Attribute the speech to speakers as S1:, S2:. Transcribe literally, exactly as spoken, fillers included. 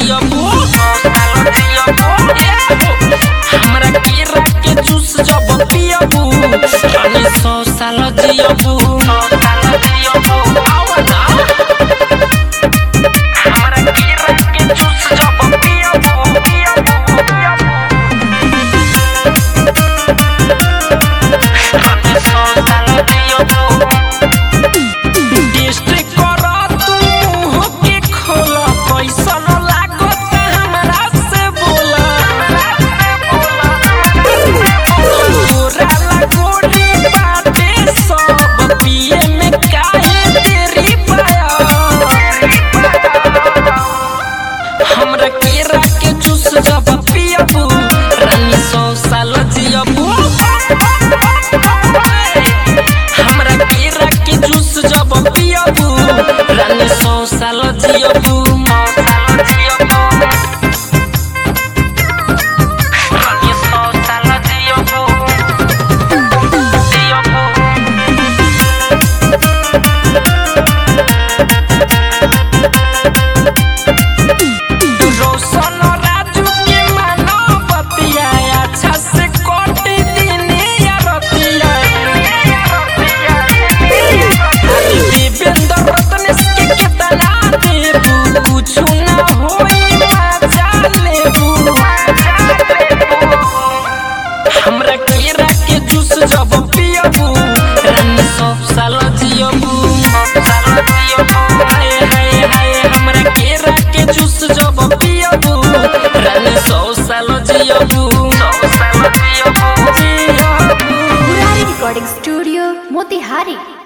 S1: जियबू हमरा केरा के जूस जब पियबू रानी सौ साल जियबू हमरा केरा के जूस जब पियबू रानी सौ साल जियबू हमरा केरा के जूस जब पियबू रानी सौ साल जियबू रानी सौ साल जियबू हमरा केरा के जूस जब पियबू रानी सौ साल जियबू हाय हाय हाय हमरा केरा के जूस जब पियबू रानी सौ साल जियबू
S2: मुरारी रिकॉर्डिंग स्टूडियो मोतिहारी।